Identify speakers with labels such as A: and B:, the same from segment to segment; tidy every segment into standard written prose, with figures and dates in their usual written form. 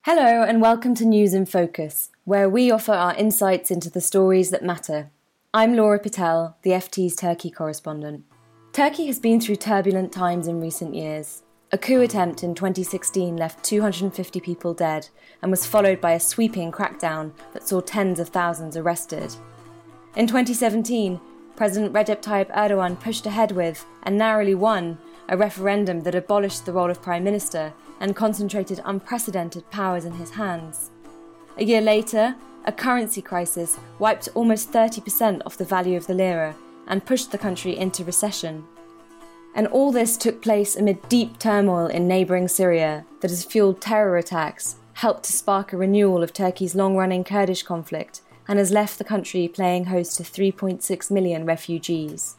A: Hello and welcome to News in Focus, where we offer our insights into the stories that matter. I'm Laura Patel, the FT's Turkey correspondent. Turkey has been through turbulent times in recent years. A coup attempt in 2016 left 250 people dead and was followed by a sweeping crackdown that saw tens of thousands arrested. In 2017, President Recep Tayyip Erdogan pushed ahead with, and narrowly won, a referendum that abolished the role of Prime Minister and concentrated unprecedented powers in his hands. A year later, a currency crisis wiped almost 30% off the value of the lira and pushed the country into recession. And all this took place amid deep turmoil in neighbouring Syria that has fueled terror attacks, helped to spark a renewal of Turkey's long-running Kurdish conflict, and has left the country playing host to 3.6 million refugees.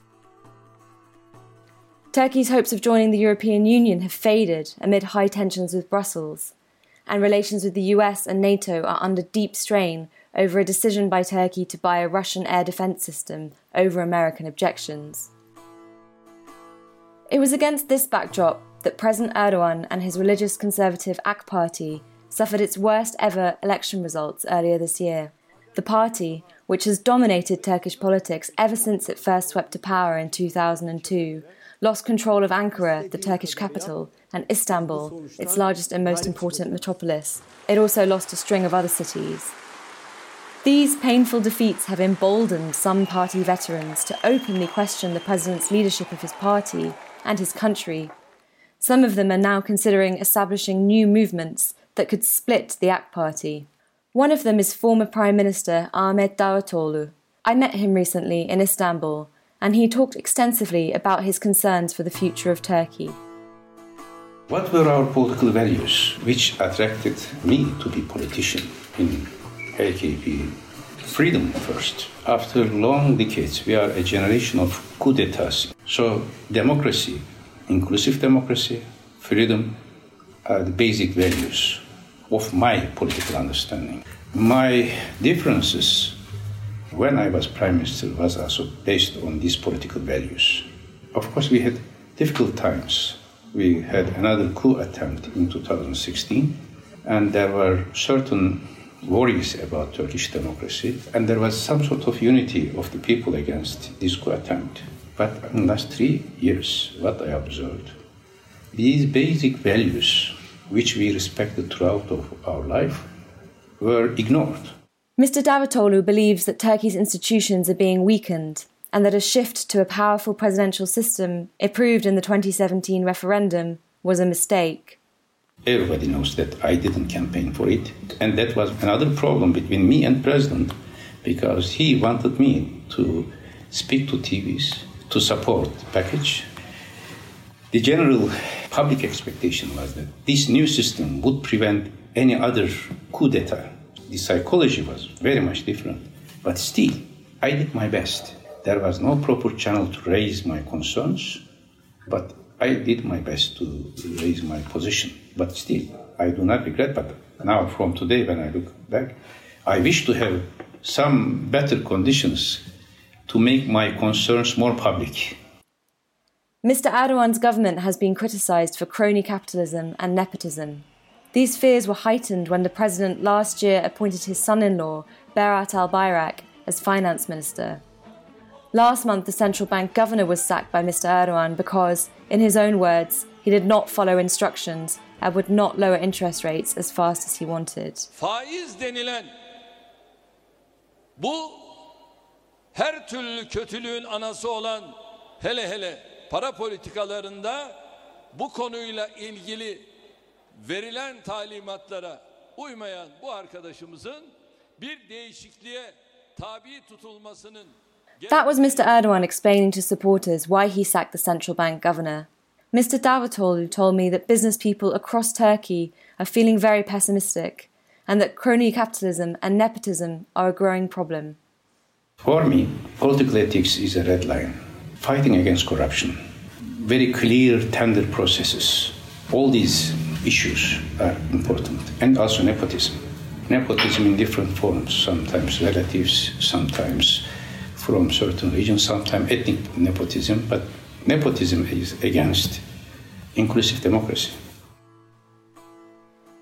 A: Turkey's hopes of joining the European Union have faded amid high tensions with Brussels, and relations with the US and NATO are under deep strain over a decision by Turkey to buy a Russian air defence system over American objections. It was against this backdrop that President Erdogan and his religious conservative AK Party suffered its worst ever election results earlier this year. The party, which has dominated Turkish politics ever since it first swept to power in 2002, lost control of Ankara, the Turkish capital, and Istanbul, its largest and most important metropolis. It also lost a string of other cities. These painful defeats have emboldened some party veterans to openly question the president's leadership of his party and his country. Some of them are now considering establishing new movements that could split the AK Party. One of them is former Prime Minister Ahmet Davutoğlu. I met him recently in Istanbul, and he talked extensively about his concerns for the future of Turkey.
B: What were our political values which attracted me to be politician in AKP? Freedom first. After long decades, we are a generation of coup d'etats. So democracy, inclusive democracy, freedom are the basic values of my political understanding. My differences when I was Prime Minister was also based on these political values. Of course, we had difficult times. We had another coup attempt in 2016, and there were certain worries about Turkish democracy, and there was some sort of unity of the people against this coup attempt. But in the last 3 years, what I observed, these basic values, which we respected throughout of our life, were ignored.
A: Mr. Davutoğlu believes that Turkey's institutions are being weakened and that a shift to a powerful presidential system approved in the 2017 referendum was a mistake.
B: Everybody knows that I didn't campaign for it, and that was another problem between me and President, because he wanted me to speak to TVs to support the package. The general public expectation was that this new system would prevent any other coup d'etat. The psychology was very much different, but still, I did my best. There was no proper channel to raise my concerns, but I did my best to raise my position. But still, I do not regret, but now from today when I look back, I wish to have some better conditions to make my concerns more public.
A: Mr. Erdogan's government has been criticised for crony capitalism and nepotism. These fears were heightened when the president last year appointed his son-in-law, Berat Albayrak, as finance minister. Last month, the central bank governor was sacked by Mr. Erdogan because, in his own words, he did not follow instructions and would not lower interest rates as fast as he wanted.
C: Faiz denilen bu her türlü kötülüğün anası olan hele para politikalarında bu konuyla ilgili verilen talimatlara uymayan bu arkadaşımızın bir değişikliğe tabi tutulmasının.
A: That was Mr. Erdogan explaining to supporters why he sacked the central bank governor. Mr. Davutoğlu told me that business people across Turkey are feeling very pessimistic and that crony capitalism and nepotism are a growing problem.
B: For me, political ethics is a red line. Fighting against corruption, very clear tender processes, all these issues are important, and also nepotism. Nepotism in different forms, sometimes relatives, sometimes from certain regions, sometimes ethnic nepotism, but nepotism is against inclusive democracy.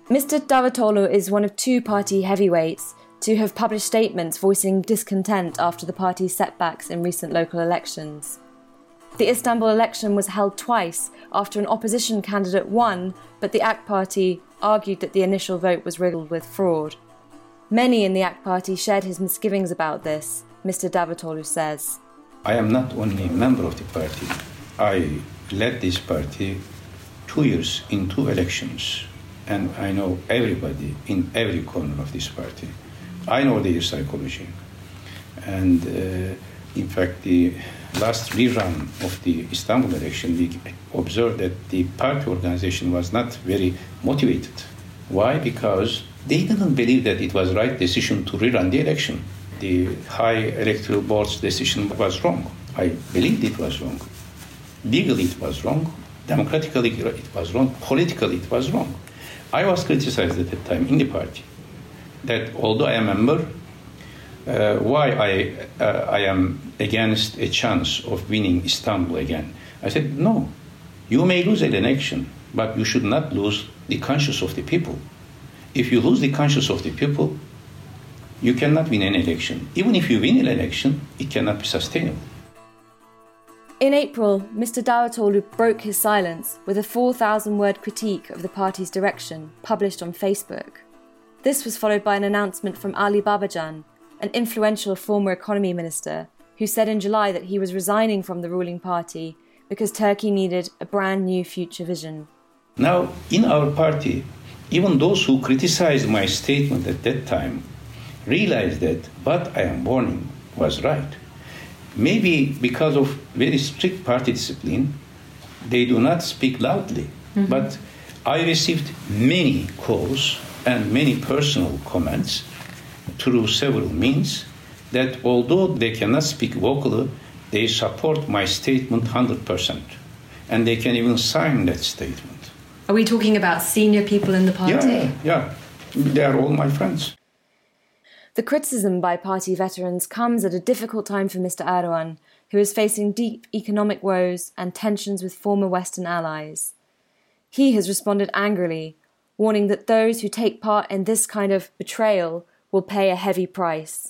A: Mr. Davutoglu is one of two party heavyweights to have published statements voicing discontent after the party's setbacks in recent local elections. The Istanbul election was held twice after an opposition candidate won, but the AK Party argued that the initial vote was riddled with fraud. Many in the AK Party shared his misgivings about this, Mr. Davutoglu says.
B: I am not only a member of the party. I led this party 2 years in 2 elections, and I know everybody in every corner of this party. I know their psychology. And in fact, the last rerun of the Istanbul election, we observed that the party organization was not very motivated. Why? Because they didn't believe that it was the right decision to rerun the election. The High Electoral Board's decision was wrong. I believed it was wrong. Legally it was wrong. Democratically it was wrong. Politically it was wrong. I was criticized at that time in the party that although I am a member, why I am against a chance of winning Istanbul again. I said, no, you may lose an election, but you should not lose the conscience of the people. If you lose the conscience of the people, you cannot win an election. Even if you win an election, it cannot be sustainable.
A: In April, Mr. Davutoglu broke his silence with a 4,000-word critique of the party's direction published on Facebook. This was followed by an announcement from Ali Babacan, an influential former economy minister, who said in July that he was resigning from the ruling party because Turkey needed a brand new future vision.
B: Now, in our party, even those who criticized my statement at that time realized that what I am warning was right. Maybe because of very strict party discipline, they do not speak loudly. Mm-hmm. But I received many calls and many personal comments through several means that although they cannot speak vocally, they support my statement 100%. And they can even sign that statement.
A: Are we talking about senior people in the party?
B: Yeah. They are all my friends.
A: The criticism by party veterans comes at a difficult time for Mr. Erdogan, who is facing deep economic woes and tensions with former Western allies. He has responded angrily, warning that those who take part in this kind of betrayal will pay a heavy price.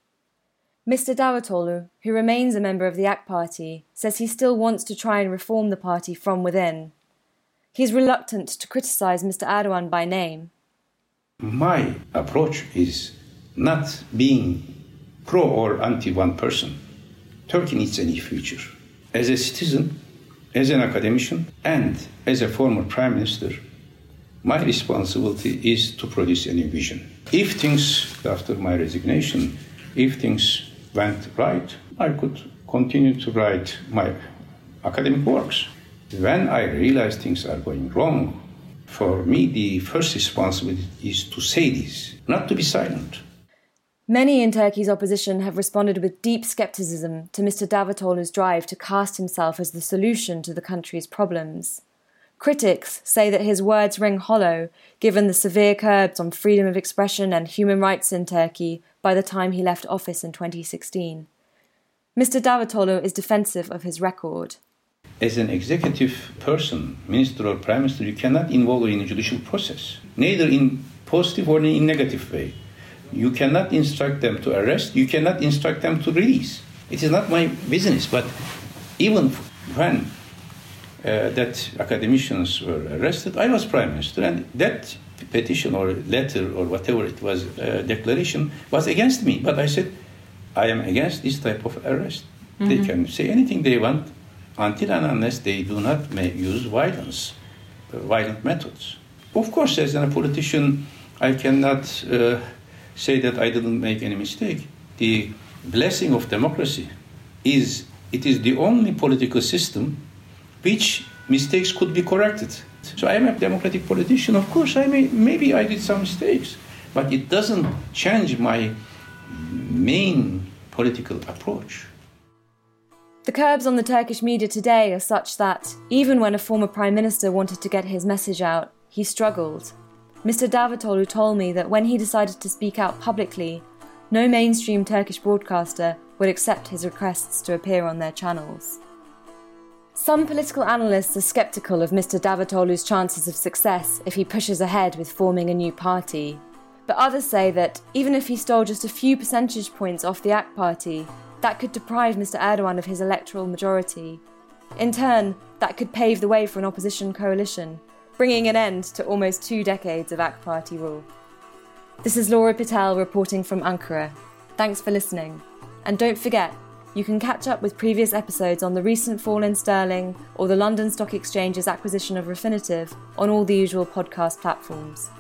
A: Mr. Davutoglu, who remains a member of the AK Party, says he still wants to try and reform the party from within. He's reluctant to criticise Mr. Erdogan by name.
B: My approach is not being pro or anti one person. Turkey needs a new future. As a citizen, as an academician, and as a former prime minister, my responsibility is to produce a new vision. If things, after my resignation, if things went right, I could continue to write my academic works. When I realize things are going wrong, for me, the first responsibility is to say this, not to be silent.
A: Many in Turkey's opposition have responded with deep scepticism to Mr. Davutoglu's drive to cast himself as the solution to the country's problems. Critics say that his words ring hollow, given the severe curbs on freedom of expression and human rights in Turkey by the time he left office in 2016. Mr. Davutoglu is defensive of his record.
B: As an executive person, minister or prime minister, you cannot involve in a judicial process, neither in positive or in negative way. You cannot instruct them to arrest, you cannot instruct them to release. It is not my business, but even when that academicians were arrested, I was prime minister, and that petition or letter or whatever it was, declaration, was against me. But I said, I am against this type of arrest. Mm-hmm. They can say anything they want until and unless they do not use violence, violent methods. Of course, as a politician, I cannot say that I didn't make any mistake. The blessing of democracy is the only political system which mistakes could be corrected. So I am a democratic politician. Of course, maybe I did some mistakes, but it doesn't change my main political approach.
A: The curbs on the Turkish media today are such that, even when a former prime minister wanted to get his message out, he struggled. Mr. Davutoglu told me that when he decided to speak out publicly, no mainstream Turkish broadcaster would accept his requests to appear on their channels. Some political analysts are sceptical of Mr. Davutoglu's chances of success if he pushes ahead with forming a new party. But others say that, even if he stole just a few percentage points off the AK Party, that could deprive Mr. Erdogan of his electoral majority. In turn, that could pave the way for an opposition coalition, bringing an end to almost 2 decades of AK Party rule. This is Laura Pitel reporting from Ankara. Thanks for listening. And don't forget, you can catch up with previous episodes on the recent fall in sterling or the London Stock Exchange's acquisition of Refinitiv on all the usual podcast platforms.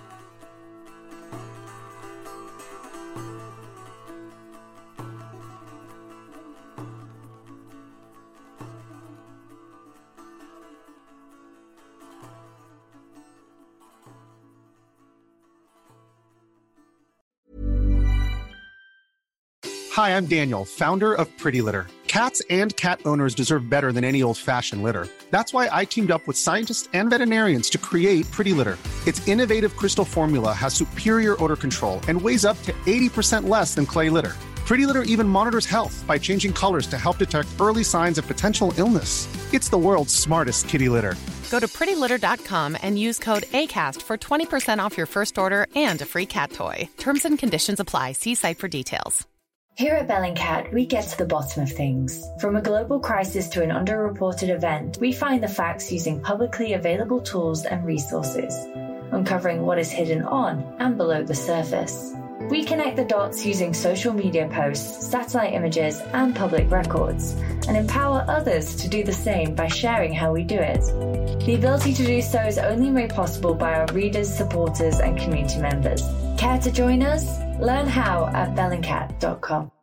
D: Hi, I'm Daniel, founder of Pretty Litter. Cats and cat owners deserve better than any old-fashioned litter. That's why I teamed up with scientists and veterinarians to create Pretty Litter. Its innovative crystal formula has superior odor control and weighs up to 80% less than clay litter. Pretty Litter even monitors health by changing colors to help detect early signs of potential illness. It's the world's smartest kitty litter.
E: Go to prettylitter.com and use code ACAST for 20% off your first order and a free cat toy. Terms and conditions apply. See site for details.
F: Here at Bellingcat, we get to the bottom of things. From a global crisis to an underreported event, we find the facts using publicly available tools and resources, uncovering what is hidden on and below the surface. We connect the dots using social media posts, satellite images, and public records, and empower others to do the same by sharing how we do it. The ability to do so is only made possible by our readers, supporters, and community members. Care to join us? Learn how at bellingcat.com.